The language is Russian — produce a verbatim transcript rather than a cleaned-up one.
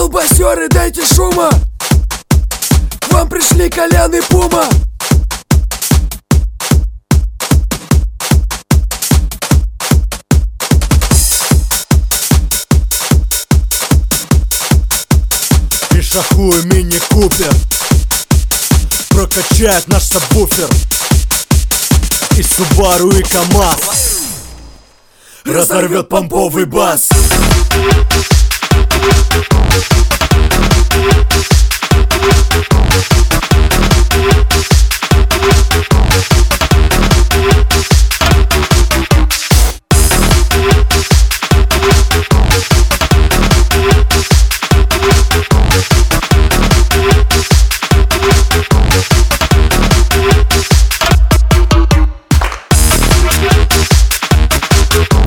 Колбасеры, дайте шума, к вам пришли Колян и Пума. И шахуй мини-купер прокачает наш сабвуфер. И Субару, и КамАЗ разорвет помповый бас.